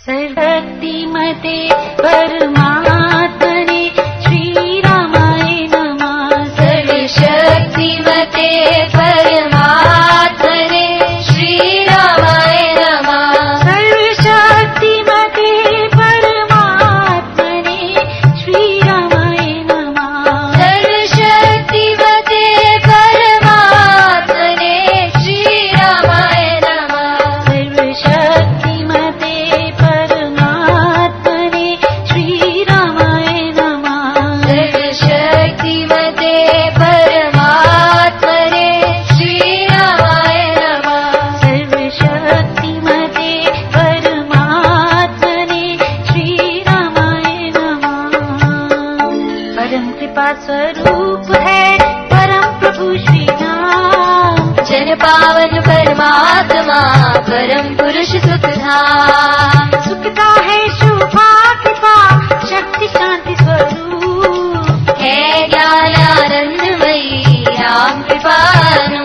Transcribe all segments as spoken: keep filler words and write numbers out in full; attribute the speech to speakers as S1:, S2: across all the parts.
S1: सर्वशक्तिमते परमात्मने श्रीरामाय नमः।
S2: सर्वशक्तिमते परमात्मने श्रीरामाय नमः।
S1: सर्वशक्तिमते परमात्मने श्रीरामाय नमः।
S2: सर्वशक्तिमते परमात्मने श्रीरामाय नमः।
S1: सर्वशक्तिमते परमात्मने श्रीरामाय नमः।
S2: सर्वशक्तिमते परमात्मने श्रीरामाय नमः।
S1: सर्वशक्तिमते परमात्मने श्रीरामाय नमः। परम कृपा स्वरूप है परम प्रभु श्री राम।
S2: जन पावन परमात्मा परम पुरुष सुखधाम।
S1: सुखदा है शोभा कृपा शक्ति शांति स्वरूप।
S2: है ज्ञान आनंदमयी राम कृपानु।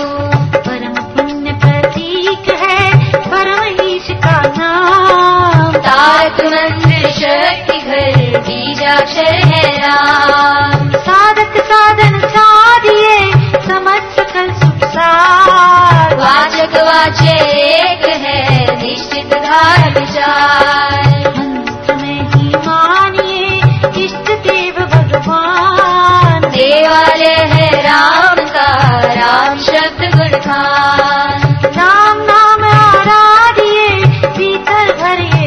S1: परम पुण्य प्रतीक है परम ईश का नाम।
S2: तारक मंत्र शक्ति घर बीजाक्षर है राम।
S1: साधक साधन साधिए समझ सकल सुख सार।
S2: वाचक वाच्य एक है निश्चित धार विचार।
S1: मंत्र में ही मानिए इष्ट देव भगवान।
S2: देवालय है राम का राम शब्द गुणखान।
S1: राम नाम आराधिए भीतर भरिए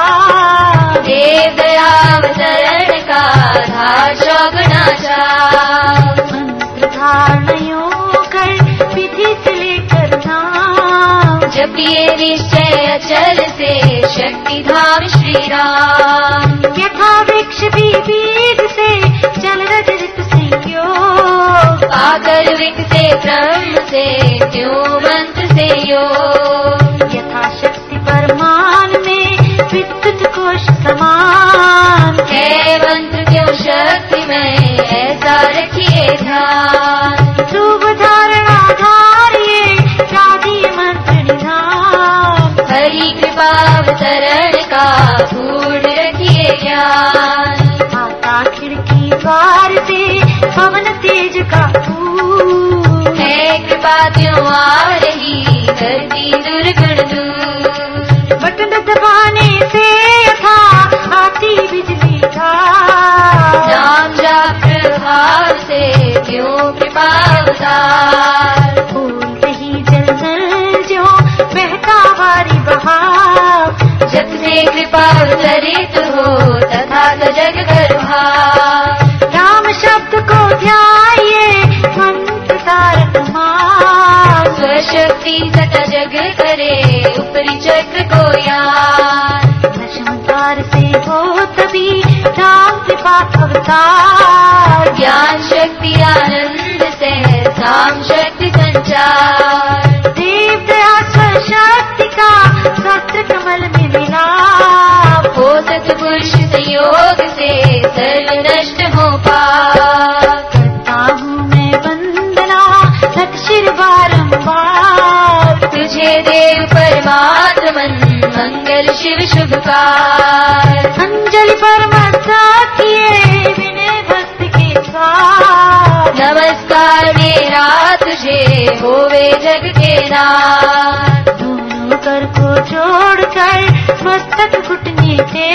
S1: भाव।
S2: देव दयावतरण का धार चौगुनाचार।
S1: मंत्र धारणयों कर विधि से लेकर नाम।
S2: जपिए निश्चय अचल से शक्ति धाम श्री राम।
S1: यथा वृक्ष भी बीज से चल रजत संयोग।
S2: पाकर विकसे ब्रह्म से त्यों मंत्र से योग।
S1: यथा शक्ति परमान में विद्युत कोश समान।
S2: है मंत्र क्यों शक्ति में ऐसा रखिए ध्यान।
S1: ध्रुव धारणा धारिये राधिये मंत्र निधान।
S2: हरि कृपा अवतरण का पूर्ण रखिए ज्ञान।
S1: माता खिड़की द्वार से पवन तेज का फूल।
S2: है कृपा क्यों आ रही करती दुर्गुण दूर।
S1: बटन दबाने से यथा आती बिजली का।
S2: नाम जाप प्रभाव से क्यों कृपा अवतार।
S1: फूल ही जल जल जो बहता वारी बहाव।
S2: जब से कृपा अवतरित हो तथा जग गर्भाव।
S1: राम शब्द को ध्याये मंत्र तारक मार।
S2: स्वशक्ति सता जग करे ऊपरी चक्र को याद।
S1: नशंकार से हो तभी राम कृपा अवतार।
S2: ज्ञान शक्ति आनंद से साम शक्ति संचार।
S1: देव दया स्वशक्ति का शस्त्र कमल में मिलाप।
S2: हो सतपुरुष संयोग से सर्व नष्ट हो पाप।
S1: करता हूँ मैं वंदना लख शिर बारंबार।
S2: तुझे देव परमात्मन मंगल शिव शुभकार।
S1: अंजलि परमस्ता किए विनय भक्ति के साथ।
S2: नमस्कार मेरा तुझे होवे जग के नाथ।
S1: दोनों कर को जोड़कर मस्तक घुटने थे।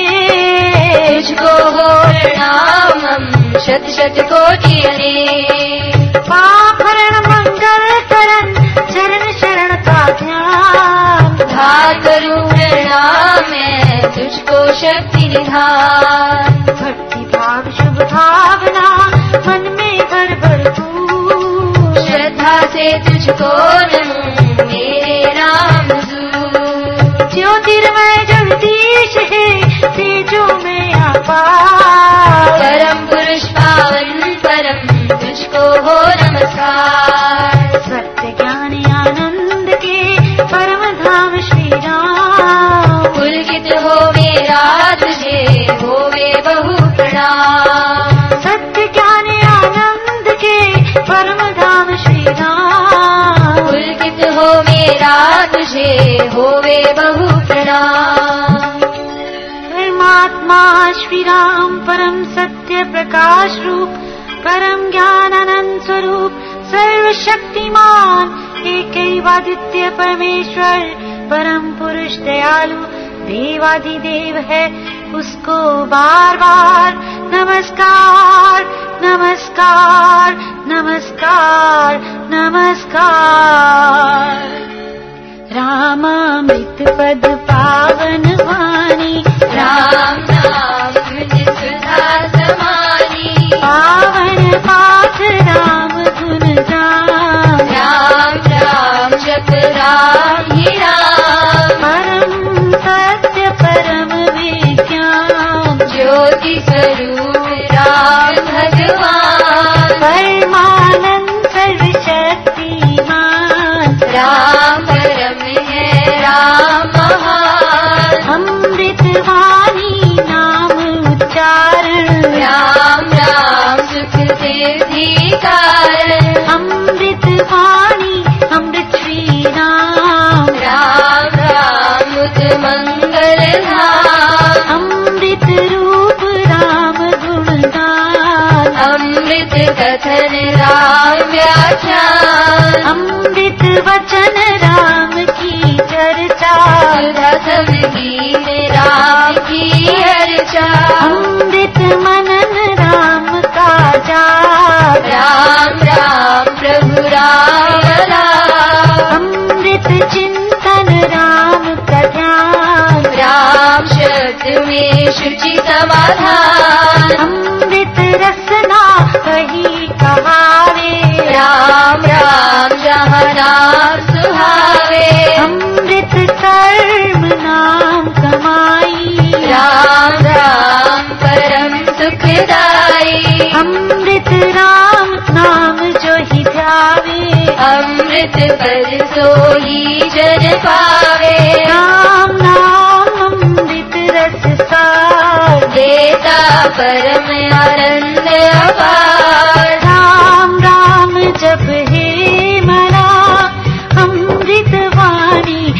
S2: तुझको हो प्रणाम हम शत शत कोटि अनेक।
S1: पापहरण मंगल करण चरण शरण का ध्यान।
S2: धार करूं प्रणाम मैं तुझको शक्ति निधान।
S1: भक्ति भाव शुभ भावना मन में भर भर फूल।
S2: श्रद्धा से तुझको नमूं मेरे राम दूत।
S1: ज्योतिर्मय जगदीश है तेजो में अपार।
S2: परम पुरुष पावन परम तुझको हो नमस्कार।
S1: सत्य ज्ञान आनंद के परम धाम श्री राम।
S2: पुलकित हो मेरा तुझे होवे बहु प्रणाम।
S1: सत्य ज्ञान आनंद के परम धाम श्री राम।
S2: पुलकित हो मेरा तुझे होवे बहु प्रणाम।
S1: आत्मा श्री राम परम सत्य प्रकाश रूप, परम ज्ञानानंद स्वरूप, सर्वशक्तिमान, एकैवादित्य परमेश्वर, परम पुरुष दयालु, देवाधिदेव है, उसको बार बार नमस्कार नमस्कार नमस्कार नमस्कार। रामामृत पद पावन वाणी,
S2: राम नाम गुण सुधा समानी,
S1: पावन पाठ राम गुण गान,
S2: राम राम जप राम ही राम,
S1: परम सत्य परम विज्ञान,
S2: ज्योति स्वरूप राम भगवान,
S1: परमानंद सर्वशक्तिमान,
S2: राम परम है राम महान,
S1: अमृत वाणी नाम उच्चारण,
S2: राम राम सुख सिद्धि कारण,
S1: अमृत वाणी अमृत श्री राम,
S2: राम राम मुद मंगल धाम,
S1: अमृत रूप राम गुणगान,
S2: अमृत कथन राम व्याख्यान,
S1: अमृत वचन राम की चर्चा,
S2: सुधा संगीत राम की अर्चा,
S1: अमृत मनन राम का जाप,
S2: राम राम प्रभु राम राम,
S1: अमृत चिंतन राम का ध्यान,
S2: राम शब्द में शुचि समाधान,
S1: अमृत रसना कही कहावे,
S2: राम राम जहाँ नाम सुहावे,
S1: अमृत कर्म नाम कमाई,
S2: राम राम परम सुखदाई,
S1: अमृत राम नाम जो ही ध्यावे,
S2: अमृत पर सोई जन पावे,
S1: राम नाम अमृत रस सार,
S2: देता परम आनंद अपार,
S1: राम राम जप हे मना अमृत वाणी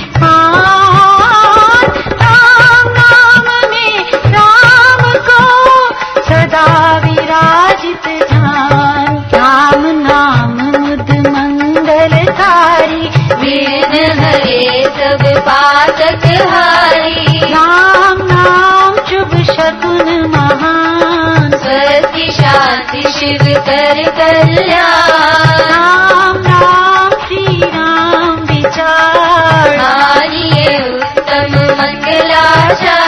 S1: मान, राम नाम में राम को सदा विराजित ध्यान, राम नाम मुद मंगलकारी,
S2: वेद हरे सब पातक हारी,
S1: राम नाम शुभ शकुन महान,
S2: स्वस्ति शांति शिव कर कल्याण,
S1: राम राम श्री राम विचार,
S2: मानिए उत्तम मंगलाचार,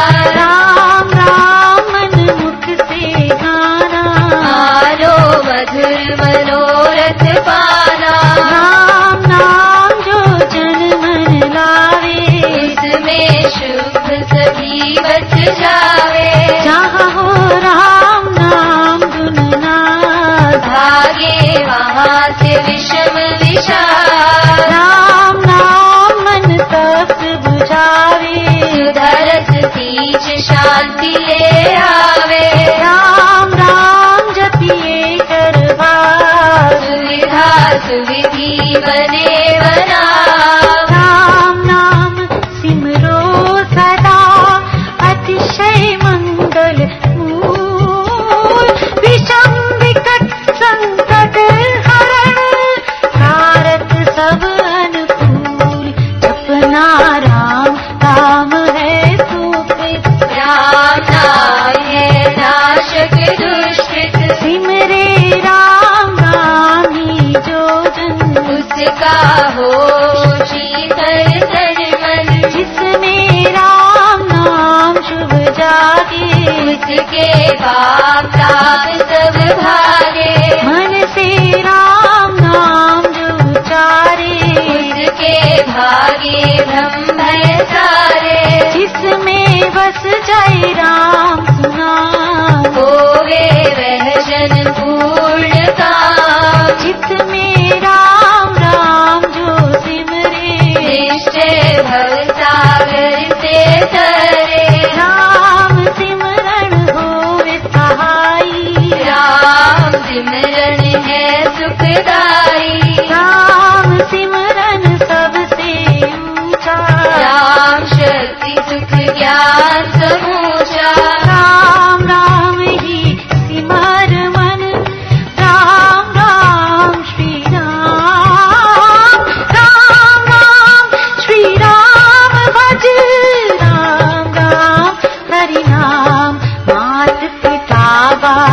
S1: राम राम मन मुख से गाना,
S2: मानो मधुर मनोरथ पाना,
S1: राम नाम जो जन मन लावे,
S2: उसमें शुभ सभी बच जावे,
S1: जहाँ हो राम नाम गुणनाद,
S2: भागे वहाँ से विषम विषाद,
S1: राम नाम मन तप्त बुझावे,
S2: सुधरस बीच शांति ले आवे,
S1: राम राम जपिए करवार,
S2: सुविधा सुविधि बने बना,
S1: राम नाम सिमरो सदा अतिशय मंगल मूल, विषम विकट संकट हरण, कारक सब अनुकूल, जपना राम राम है सुकृत,
S2: राम नाम है नाशक दुष्कृत,
S1: सिमरे राम राम ही जो जन,
S2: उसका हो शीतल तन मन,
S1: जिसमें राम नाम शुभ जागे,
S2: उसके पाप ताप सब भागे,
S1: मन से राम नाम जो उचारे,
S2: उसके भागे भ्रम भय सारे,
S1: जिसमें बस जाए राम सुना,
S2: होवे वह जन पूर्ण काम,
S1: जिसमें राम राम जो सिमरे,
S2: निश्चय भव सागर से तरे,
S1: राम सिमरण होवे सहाई,
S2: राम सिमरन है सुखदाई,
S1: राम सिमरन सबसे ऊंचा,
S2: राम शक्ति सुख ज्ञान समूचा,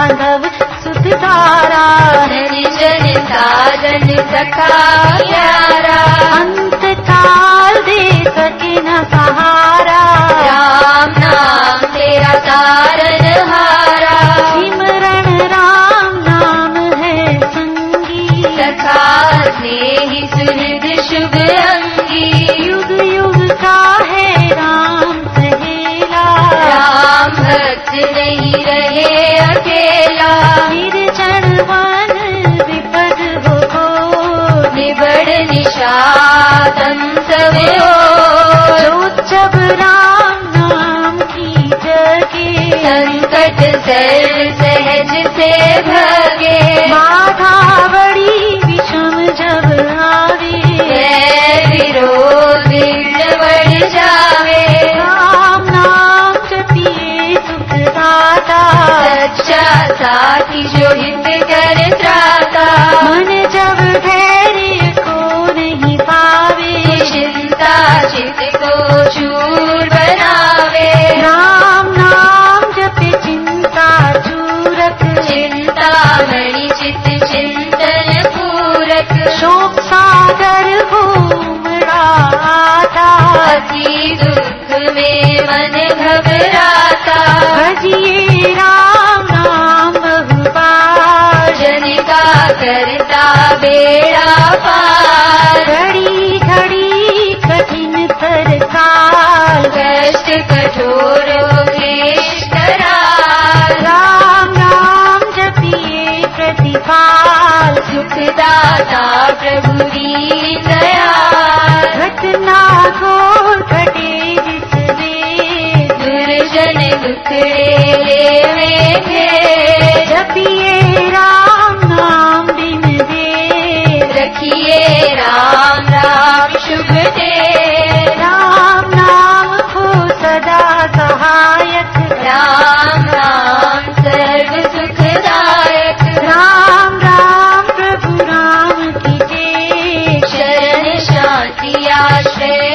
S1: माधव सुत तारा
S2: जन जन साधन सखा प्यारा
S1: अंत काल दे सके न सहारा
S2: राम नाम तेरा तारन हारा
S1: सिमरन राम नाम है संगी
S2: सखा स्नेही सुहृद शुभ अंगी
S1: युग युग का है राम सहेला
S2: राम भक्त नहीं रहे अकेला
S1: निर्जन वन विपद हो घोर
S2: निबड़ निषादम सब हो
S1: जो जब राम नाम की जगे
S2: संकट सर्व सहज से भगे
S1: बाधा बड़ी विषम जब आवे
S2: जय विरोध विघ्न बढ़ जावे
S1: राम नाम जपिए सुख दाता
S2: सच्चा साथी जो हित कर त्राता
S1: मन जब धैर्य को नहीं पावे
S2: चिंता चित को चूर बनावे
S1: राम नाम जपे चिंता चूरक
S2: चिंता मणि चित चिंतन पूरक
S1: शोक सागर हो उमड़ा आता
S2: अति दुख में मन घबराता
S1: भजिए राम नाम बहु बार
S2: जन का करता बेड़ा पार
S1: घड़ी घड़ी कठिन तर काल
S2: कष्ट कठोरों क्लेश कराल
S1: राम नाम जपिए प्रतिपाल
S2: सुखदाता प्रभु दीन दयाल
S1: घटना घोर घटे जिसने
S2: दुर्जन दुखड़े लेवे थे
S1: जपिए राम नाम दिन दे
S2: रखिए राम राम शुभ दे
S1: राम नाम हो सदा सहायक
S2: राम राम सर्व सुखदायक
S1: राम राम प्रभु राम की जय
S2: शरण शांति आश्रय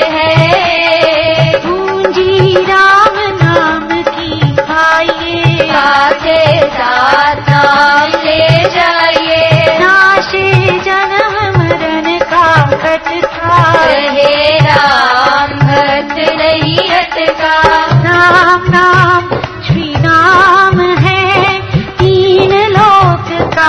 S2: है
S1: पूंजी राम नाम की खाइए
S2: साथे साथ नाम ले जाइए
S1: नाशे जन्म मरण का खटका
S2: रहे राम भक्त नहीं अटका
S1: राम नाम श्री नाम है तीन लोक का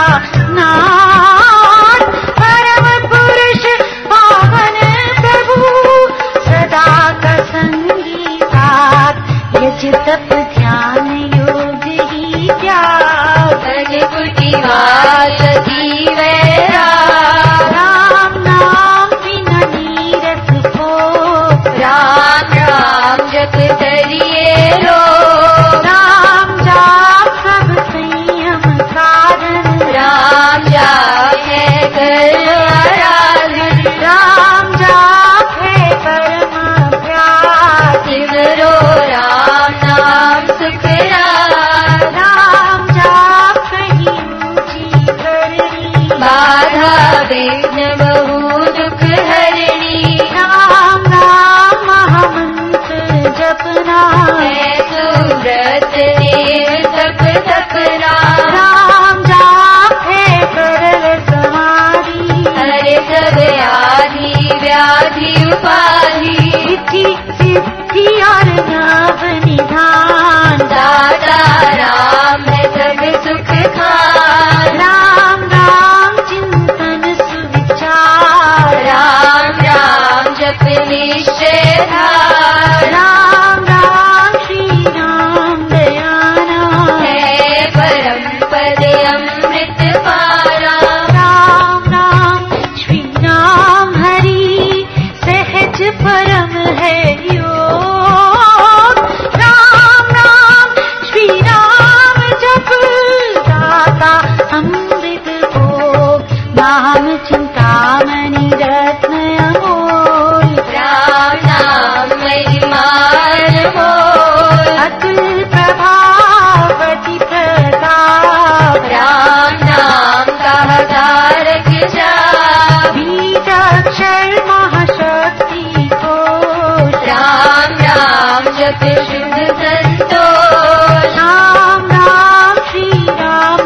S1: नाथ परम पुरुष पावन प्रभु सदा का संगी साथ यज तप ध्यान योग ही त्याग
S2: मन कुटिवाल दीवैरा
S1: राम नाम बिना नीरस को
S2: राम राम जप तरिए लो
S1: राम जाप सब संयम साधन
S2: राम जाप है कर आराधन
S1: राम जाप है परम अभ्यास
S2: सिमरो राम नाम सुख राम
S1: राम जाप कहीं ऊंची करनी
S2: बाधा विघ्न बहु दुख हरणी
S1: राम नाम महामंत्र जपना
S2: है सुव्रत देव तप तपना
S1: राम जाप है सरल समाधि
S2: हरे सब आदि व्याधि उपाधि
S1: सिद्धि सिद्धि और नव निधान
S2: दाता राम है सब सुख खान
S1: राम राम चिंतन सुविचार
S2: राम राम जप निश्चय धार
S1: राम राम श्री राम दयाना
S2: है परम पद अमृत पारा
S1: राम राम श्री राम हरि सहज परम है योग राम राम श्री राम जप दाता अमृत भोग नाम चिंतामणि रत्न अमोल
S2: राम नाम महिमान हो
S1: अतुल प्रभावती प्रताप
S2: राम नाम का तारक जाप
S1: बीज अक्षर महाशक्ति को
S2: राम राम जप शुभ संतोष
S1: राम राम श्री राम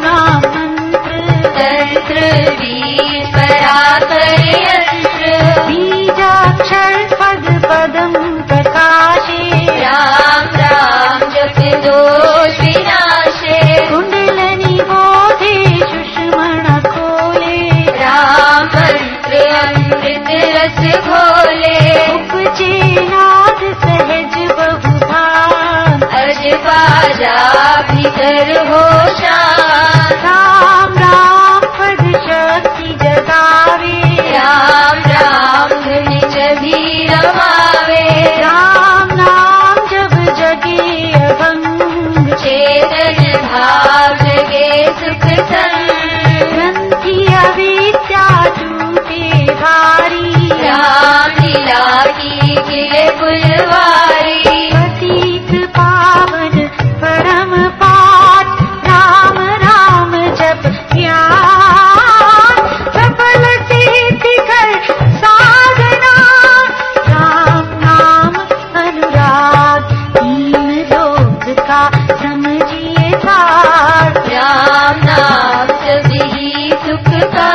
S2: बज बाजा भीतर हो शान।
S1: राम राम पद शक्ति जगावे,
S2: राम राम धुन जभी रमावे।
S1: राम नाम जब जगे अभंग,
S2: चेतन भाव जगे सुख संग।
S1: ग्रंथि अविद्या टूटे भारी,
S2: राम लीला की खिले फुलवारी।
S1: पतित पावन परम पाठ, राम राम जप ज्ञान। सफल सिद्धि कर साधना, राम नाम अनुराग। तीन लोक का समझिए सार,
S2: राम नाम सभी सुख का।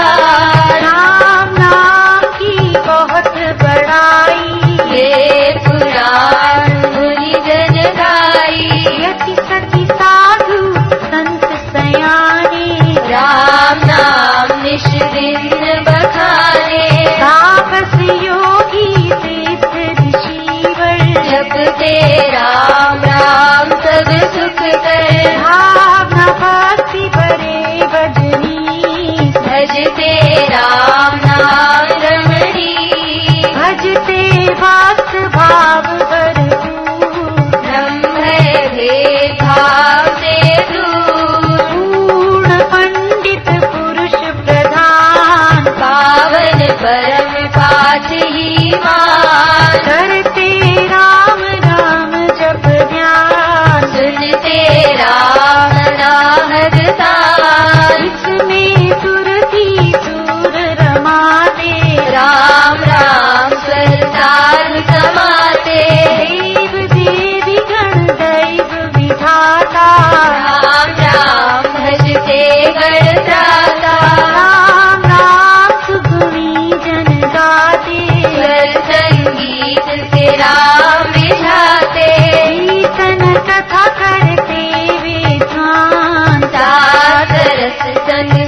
S1: राम नाम की बहुत बड़ाई,
S2: ये पुराण मुनि जन गाई।
S1: यति सति साधु संत सयाने,
S2: राम नाम निश दिन बखाने।
S1: तापस योगी सिद्ध ऋषिवर,
S2: जपते राम राम सब सुख कर।
S1: भावना भक्ति बड़े बजनी,
S2: भजते राम नाम रमणी।
S1: भजते भक्त भाव भरपूर।
S2: ब्रह्म भेद भाव से दूर।
S1: पूर्ण पंडित पुरुष प्रधान,
S2: पावन परम पाठ ही मान।
S1: करते राम राम जप ध्यान।
S2: सुनते राम नाहक तान।
S1: इसमें सुरती सुर रमाते,
S2: राम राम सरदार समाते।
S1: देव देवी गण दैव विधाता,
S2: राम राम भजते गणत्राता।
S1: राम राम सुगुणी जन गाते,
S2: स्वर संगीत से राम बिठाते।
S1: कीर्तन कथा करते विद्वान,
S2: सात रस संग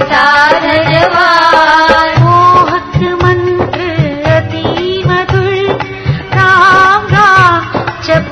S2: साधनवान।
S1: मोहक मंत्र अति मधुर, राम राम जप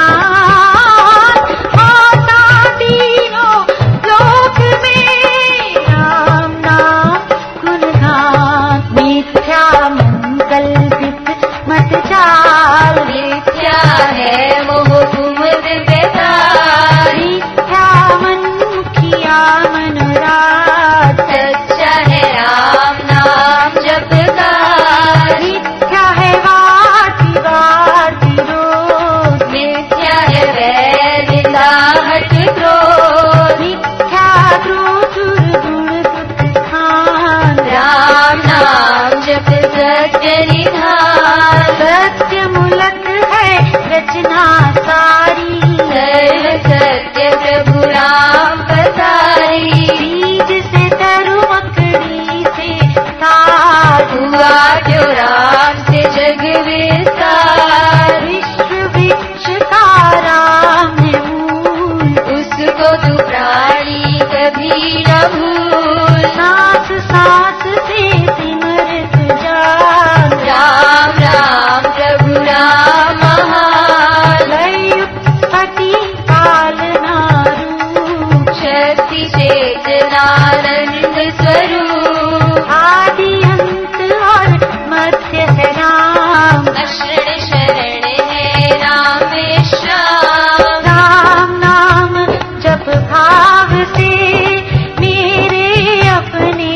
S1: ध्यान। आता तीनों लोक में, राम नाम गुणगान। मिथ्या मंकल्पित मत चाल,
S2: मिथ्या है मोह कुमद बेताल।
S1: मिथ्या मन मुखिया मनोराज,
S2: सच्चा है राम नाम जपकार।
S1: मिथ्या है वाद विवाद विरोध,
S2: मिथ्या है वैर निंदाहट क्रोध।
S1: मिथ्या द्रोह दुर्गुण दुख
S2: राम नाम जप सत्य निधान।
S1: सत्य मूलक है रचना सारी,
S2: सर्व सत्य प्रभु राम पसारी।
S1: बीज से तरु मकड़ी से तार,
S2: हुआ जो राम से जग विस्तार।
S1: विश्व वृक्ष का राम है मूल,
S2: उसको तू प्राणी कभी न भूल।
S1: सांस सांस से सिमरत जान,
S2: राम राम प्रभु राम महान।
S1: लय उत्पत्ति पालना रूप,
S2: शक्ति चेतनानंद स्वरूप।
S1: आदि अंत और मध्य है राम।
S2: अशरण शरण है राम विश्राम।
S1: राम नाम जप भाव से मेरे अपने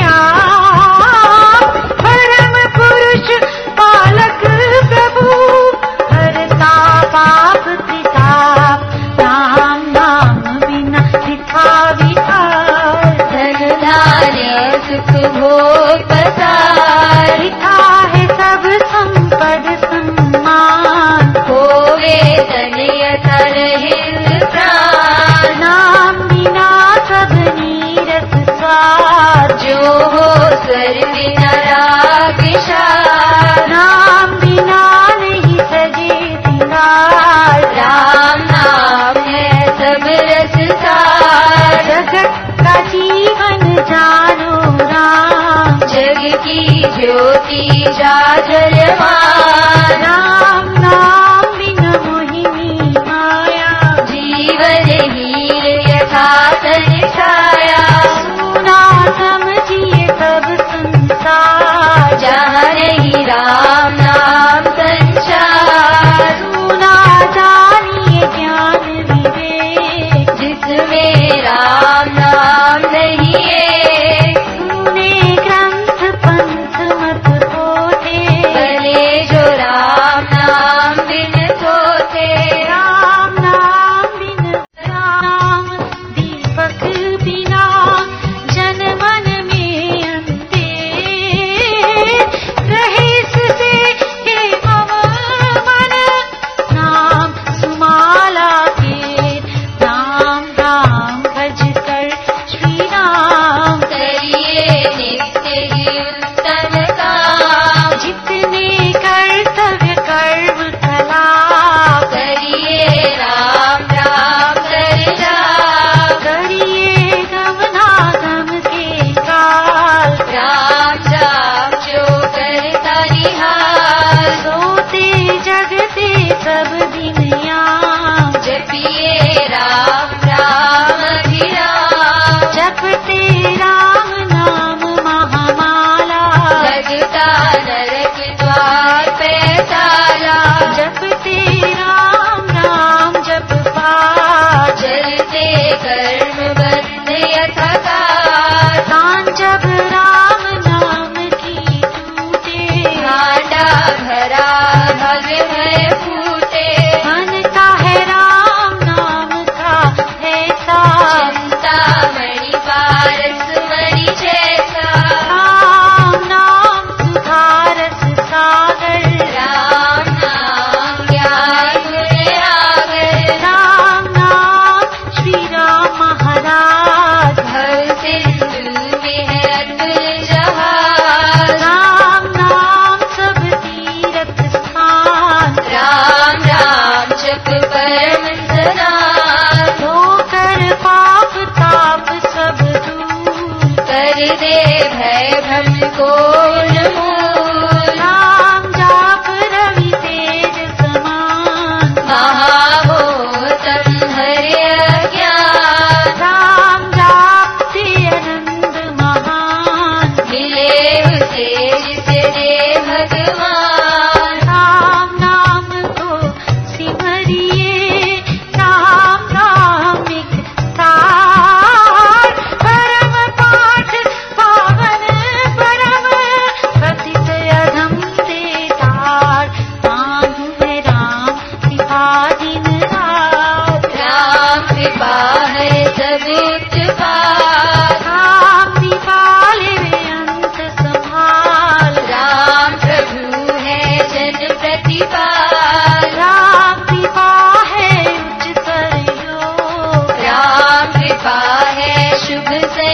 S1: आप, परम पुरुष पालक प्रभु, हरता पाप त्रिताप। राम नाम बिना लिखा विकार,
S2: धन धान्य सुख भोग पसार।
S1: लिखा है सब संपद सम्मान।
S2: होवे धन यथा रहित प्राण।
S1: नाम बिना सब नीरस स्वाद,
S2: जो हो स्वर बिना राग शार।
S1: नाम बिना नहीं सजे सिंगार।
S2: राम नाम है सब रस सार।
S1: जगत का जीवन जानो राम,
S2: जग की ज्योति जाजलमान।
S1: राम नाम बिन मोहिनी माया।
S2: जी
S1: विवेक,
S2: जिसमें राम नाम नहीं है।
S1: सुने ग्रंथ पंथ मत होते,
S2: भले जो राम नाम बिन सोते।
S1: राम नाम बिन राम दीपक बिना जन मन में अंधेर रहे से हे मम मन नाम सुमाला के। राम राम भज कर श्री राम
S2: करिए नित्य ही उत्तम काम।
S1: जितने कर्तव्य कर्म कला
S2: करिए राम राम कर जाप।
S1: करिए गमनागम के काल।
S2: राम जाप जो करता निहाल।
S1: सोते जगते सब दिन याम,
S2: जपिए राम राम अभिराम।
S1: जपते राम नाम महामाला।
S2: लगता नरक द्वार पे ताला।
S1: जपते राम राम जप पाठ।
S2: चलते कर्म बंध यथाकाल।
S1: कान जब राम नाम की टूटे,
S2: भांडा भरा भव्य भय फूटे।
S1: बनता है राम नाम का ऐसा।
S2: चिंतामणि पारस मणि जैसा।
S1: राम नाम सुधारस सागर।
S2: राम नाम ज्ञान गुण आगर।
S1: राम नाम श्री राम महाराज।
S2: भव सिंधु में है अतुल जहाज।
S1: राम नाम सब तीर्थ स्थान।
S2: राम राम जप परम सनातन।
S1: धोकर पाप ताप सब दूर।
S2: कर दे भय भ्रम को उन्मूल।
S1: राम जाप रवि तेज समान।
S2: महाभूतम हरे अज्ञान।
S1: राम जाप ते आनंद महान।
S2: मिले उसे जिसे दे भगवान।
S1: राम नाम को सिमरिए, राम नाम एक तार। परम पाठ पावन परम पतित अधम से तार। मांगू मैं राम कृपा दिन रात।
S2: राम कृपा है सब उत्पात।
S1: राम दीपाले वे अंत संभाल।
S2: राम प्रभु है जन प्रतिपाल।
S1: राम कृपा है उच्चतर योग।
S2: राम कृपा है शुभ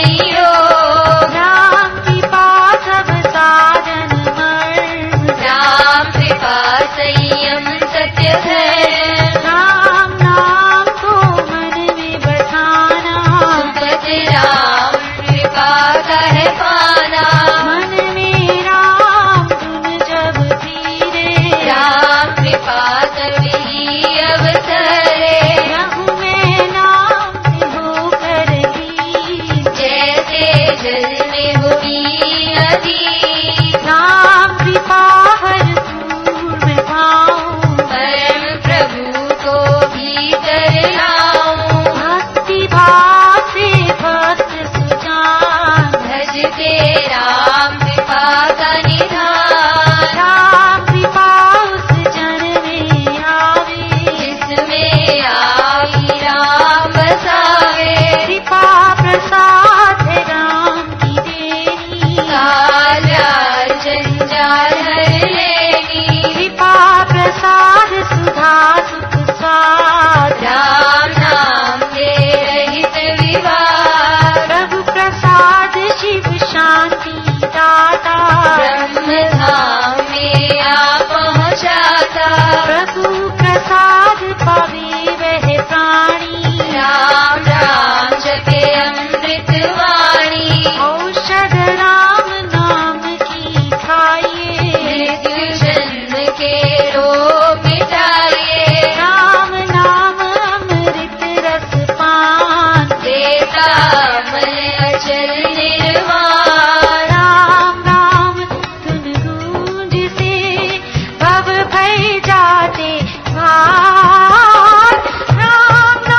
S2: संयोग।
S1: राम कृपा सब साधन मर्म।
S2: राम कृपा संयम सत्य धर्म।
S1: राम नाम को मन में बठाना।
S2: सुपति राम कृपा का है पाना।
S1: मन में राम गुण जब धीरे।
S2: राम कृपा तभी अवसरे।
S1: रहूं मैं नाम से होकर लीन।
S2: जैसे जल में हुई नदी।
S1: राम कृपा हर दूर में पाऊं।
S2: परम प्रभु को भीतर लाऊं।
S1: भक्ति भाव से भक्त सुजान।
S2: भजते राम कृपा का निधान।
S1: राम कृपा उस जन में आवे।
S2: जिसमें आई राम बसावे।
S1: कृपा प्रसाद है राम की देनी।
S2: काल राज जंजाल हर लेनी।
S1: कृपा प्रसाद सुधा सुख साध।
S2: राम नाम के रहित विवाद।
S1: प्रभु प्रसाद शिव शांति दाता।
S2: ब्रह्म धाम में आ पहुँचाता।
S1: प्रभु प्रसाद पावे वह प्राणी।
S2: राम राम जपे अमृत वाणी।
S1: औषध राम नाम की खाइए।
S2: मृत्यु जन्म के रोग मिटाइए।
S1: राम नाम अमृत रस पान।
S2: देता अमल अचल निर्वाण।
S1: राम राम धुन गूंज से भव भय जाते पार। राम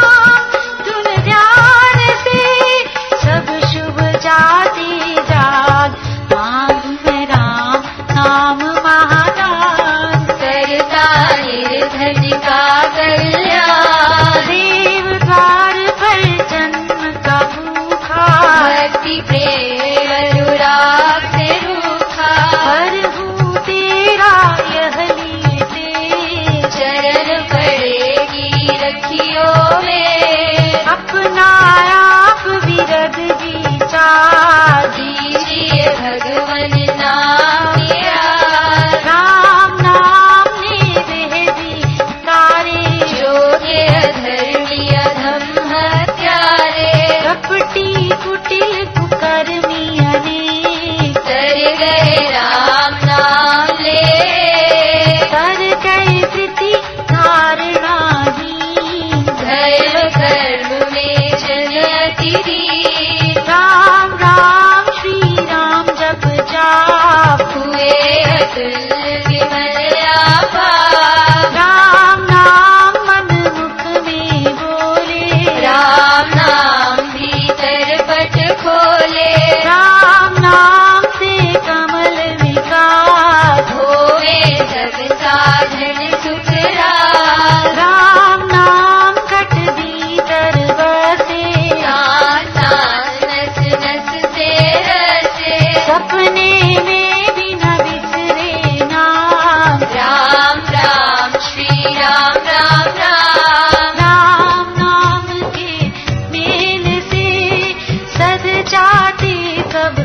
S2: कर्म में जन अति दीन।
S1: राम राम श्री राम जप जाप
S2: हुए अतुल विमल आभार।
S1: राम नाम मन मुख में बोले
S2: राम नाम भीतर पट खोले।
S1: राम नाम से कमल विकास
S2: होवे सब साधन सुख रास।
S1: राम नाम कट भीतर बसे
S2: तान तान नस नस से रसे।
S1: सपने में भी न बिसरे नाम
S2: राम राम श्री राम राम राम।
S1: राम नाम के मेल से सद जाते सब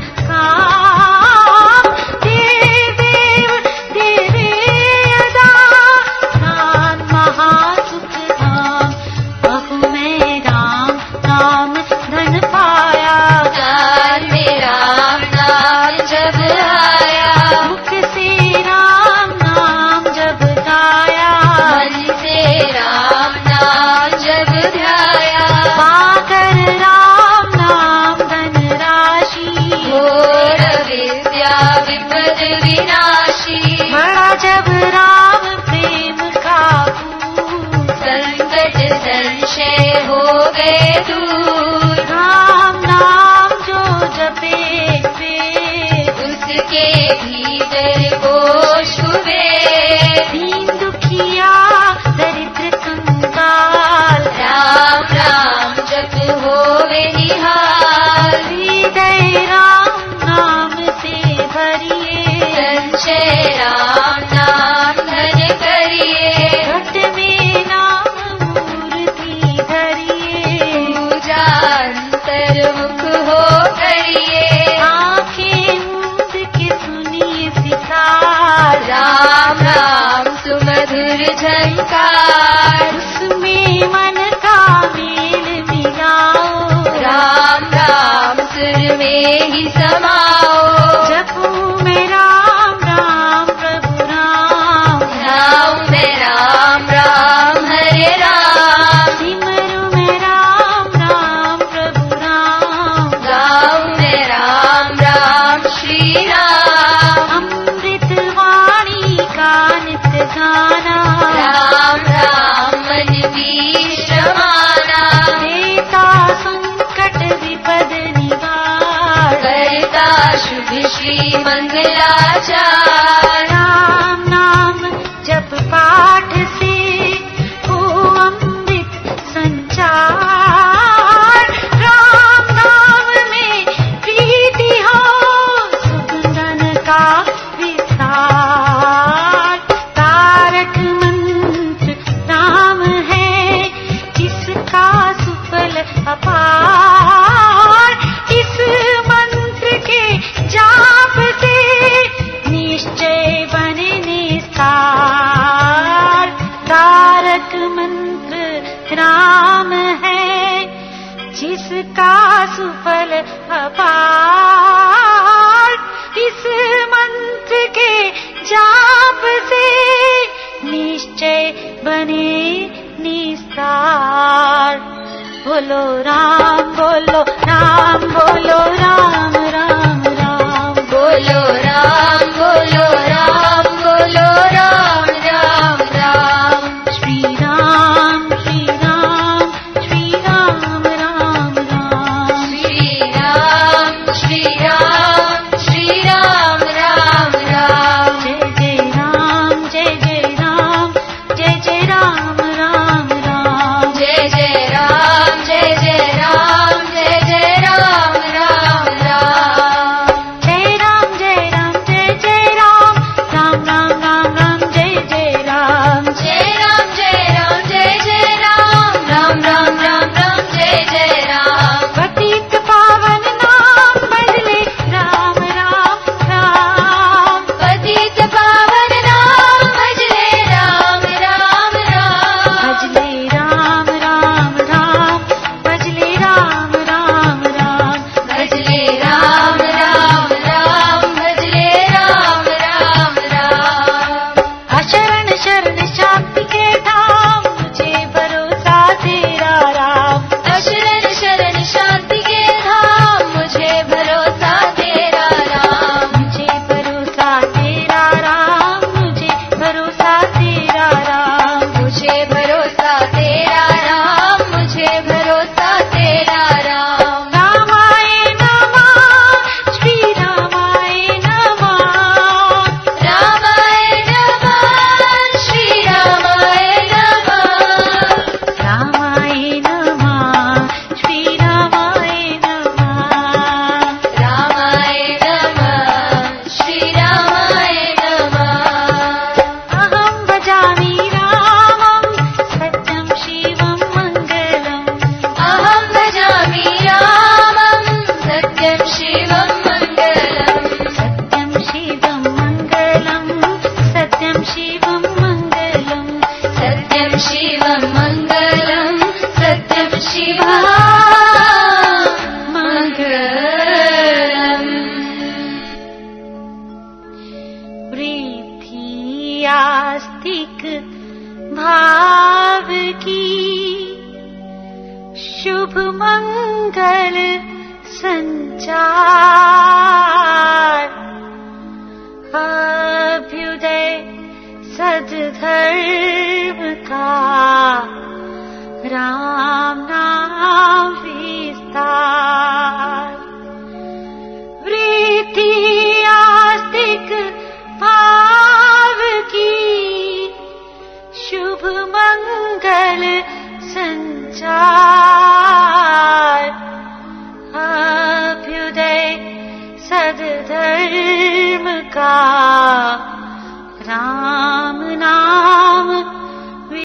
S1: काम। देव देव देवे अदा नाम महासुख धाम। बहु में राम नाम धन पाया
S2: कान में राम नाम जब आया।
S1: मुख से राम नाम जब गाया
S2: मन से राम नाम जब ध्याया।
S1: पाकर राम नाम धन राशि
S2: घोर विद्या विपद विनाशी।
S1: बड़ा जब राम प्रेम का पूत
S2: संकट संशय हो गए दूर।
S1: राम नाम जो जपे वे
S2: उसके भीतर कोश हुए।
S1: दीन दुखिया दरिद्र कंगाल
S2: राम राम जप होवे निहाल।
S1: हृदय राम नाम से भरिए
S2: संचय राम नाम धन करिए।
S1: घट में नाम मूर्ति धरिए
S2: पूजा अंतर्मुख हो करिए।
S1: आंखें मूंद के सुनिए सितार
S2: राम राम सुमधुर झंकार।
S1: उसमें मन का मेल मिलाओ
S2: राम राम सुर में ही समाओ।
S1: जपू में राम राम प्रभु राम
S2: ध्याऊं मैं राम राम हरे राम।
S1: सिमरू में राम राम प्रभु राम
S2: गाऊं मैं राम राम श्री राम।
S1: अमृत वाणी का नित्य गाना
S2: राम राम मन विश्रमाना।
S1: देता संकट विपद निवार
S2: करता शुभ श्री मंगलाचार।
S1: राम नाम जप पाठ से हो अमृत संचार। राम नाम में प्रीति हो सुगंधन का विस्तार। तारक मंत्र राम है जिसका सुफल अपार। इस मंत्र के जाप से निश्चय बने निस्तार। तारक मंत्र राम है जिसका सुफल अपार। इस मंत्र के जाप से निश्चय बने निस्तार। बोलो राम बोलो राम बोलो राम राम राम
S2: बोलो राम बोलो राम बोलो राम राम राम।
S1: श्री राम श्री राम श्री राम राम राम
S2: श्री राम श्री राम श्री राम राम राम।
S1: जय जय राम जय जय राम जय जय राम राम राम
S2: जय जय राम जय जय राम
S1: शुभ मंगल संचार, अभ्युदय सद्धर्म का राम